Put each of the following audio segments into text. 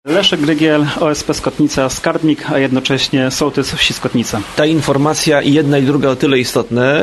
Leszek Grygiel, OSP Skotnica Skarbnik, a jednocześnie sołtys wsi Skotnica. Ta informacja i jedna i druga o tyle istotne,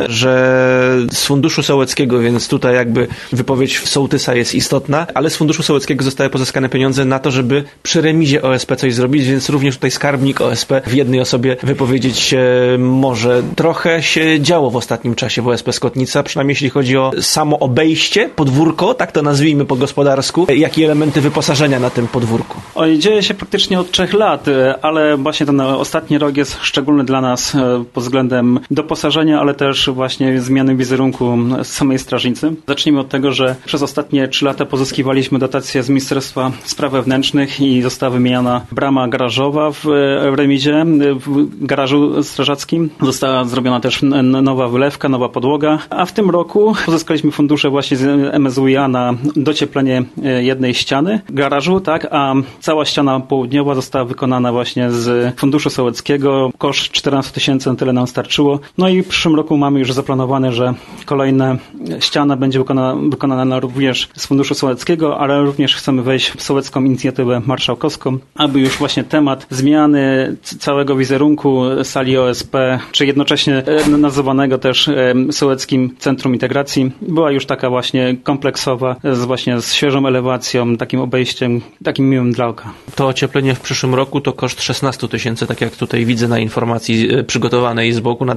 że z Funduszu Sołeckiego, więc tutaj jakby wypowiedź sołtysa jest istotna, ale z Funduszu Sołeckiego zostały pozyskane pieniądze na to, żeby przy remizie OSP coś zrobić, więc również tutaj skarbnik OSP w jednej osobie wypowiedzieć się może. Trochę się działo w ostatnim czasie w OSP Skotnica, przynajmniej jeśli chodzi o samo obejście, podwórko, tak to nazwijmy po gospodarsku, jak i elementy wyposażenia na tym podwórku. Dzieje się praktycznie od 3 lat, ale właśnie ten ostatni rok jest szczególny dla nas pod względem doposażenia, ale też właśnie zmiany wizerunku samej strażnicy. Zacznijmy od tego, że przez ostatnie 3 lata pozyskiwaliśmy dotacje z Ministerstwa Spraw Wewnętrznych i została wymieniona brama garażowa w remizie, w garażu strażackim. Została zrobiona też nowa wylewka, nowa podłoga, a w tym roku pozyskaliśmy fundusze właśnie z MSWiA na docieplenie jednej ściany garażu, tak, a cała ściana południowa została wykonana właśnie z Funduszu Sołeckiego. Koszt 14 000, na tyle nam starczyło. No i w przyszłym roku mamy już zaplanowane, że kolejna ściana będzie wykonana również z Funduszu Sołeckiego, ale również chcemy wejść w sołecką inicjatywę marszałkowską, aby już właśnie temat zmiany całego wizerunku sali OSP, czy jednocześnie nazywanego też Sołeckim Centrum Integracji, była już taka właśnie kompleksowa, z świeżą elewacją, takim obejściem, takim miłym dla oka. To ocieplenie w przyszłym roku to koszt 16 000, tak jak tutaj widzę na informacji przygotowanej z boku na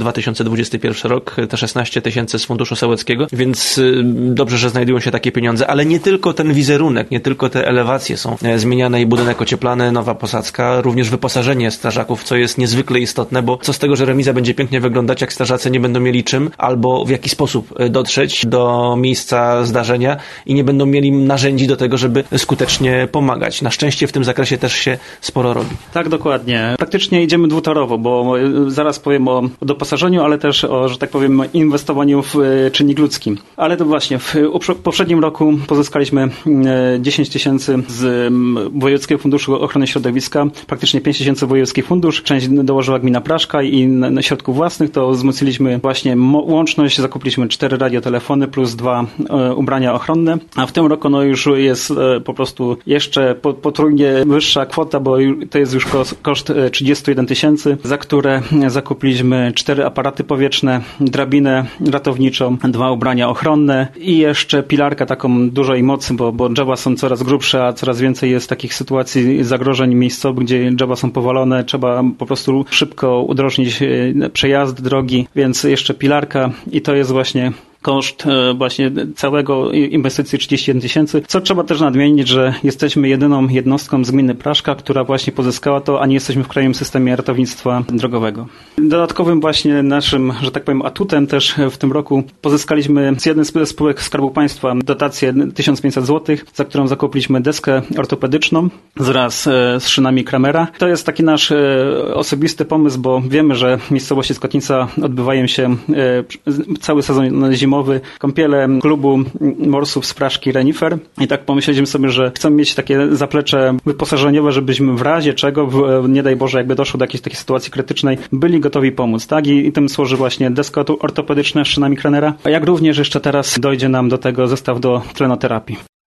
2021 rok, te 16 000 z Funduszu Sołeckiego, więc dobrze, że znajdują się takie pieniądze, ale nie tylko ten wizerunek, nie tylko te elewacje są zmieniane i budynek ocieplany, nowa posadzka, również wyposażenie strażaków, co jest niezwykle istotne, bo co z tego, że remiza będzie pięknie wyglądać, jak strażacy nie będą mieli czym albo w jaki sposób dotrzeć do miejsca zdarzenia i nie będą mieli narzędzi do tego, żeby skutecznie pomagać. Na szczęście w tym zakresie też się sporo robi. Tak, dokładnie. Praktycznie idziemy dwutorowo, bo zaraz powiem o doposażeniu, ale też o, że tak powiem, inwestowaniu w czynnik ludzki. Ale to właśnie w poprzednim roku pozyskaliśmy 10 000 z Wojewódzkiego Funduszu Ochrony Środowiska, praktycznie 5 000 Wojewódzki Fundusz, część dołożyła gmina Praszka i na środków własnych to wzmocniliśmy właśnie łączność, zakupiliśmy 4 radiotelefony plus 2 ubrania ochronne, a w tym roku no już jest po jeszcze potrójnie wyższa kwota, bo to jest już koszt 31 000, za które zakupiliśmy 4 aparaty powietrzne, drabinę ratowniczą, 2 ubrania ochronne i jeszcze pilarkę taką dużej mocy, bo drzewa są coraz grubsze, a coraz więcej jest takich sytuacji zagrożeń miejscowych, gdzie drzewa są powalone, trzeba po prostu szybko udrożnić przejazd drogi, więc jeszcze pilarka i to jest właśnie koszt właśnie całego inwestycji 31 000. Co trzeba też nadmienić, że jesteśmy jedyną jednostką z gminy Praszka, która właśnie pozyskała to, a nie jesteśmy w krajowym systemie ratownictwa drogowego. Dodatkowym właśnie naszym, że tak powiem, atutem też w tym roku pozyskaliśmy z jednej z spółek Skarbu Państwa dotację 1500 zł, za którą zakupiliśmy deskę ortopedyczną wraz z szynami Kramera. To jest taki nasz osobisty pomysł, bo wiemy, że w miejscowości Skotnica odbywają się cały sezon zimowy, kąpiele klubu morsów z Praszki Renifer i tak pomyśleliśmy sobie, że chcemy mieć takie zaplecze wyposażeniowe, żebyśmy w razie czego, nie daj Boże, jakby doszło do jakiejś takiej sytuacji krytycznej, byli gotowi pomóc, tak? I tym służy właśnie deska ortopedyczna z szynami Kramera, a jak również jeszcze teraz dojdzie nam do tego zestaw do tlenoterapii.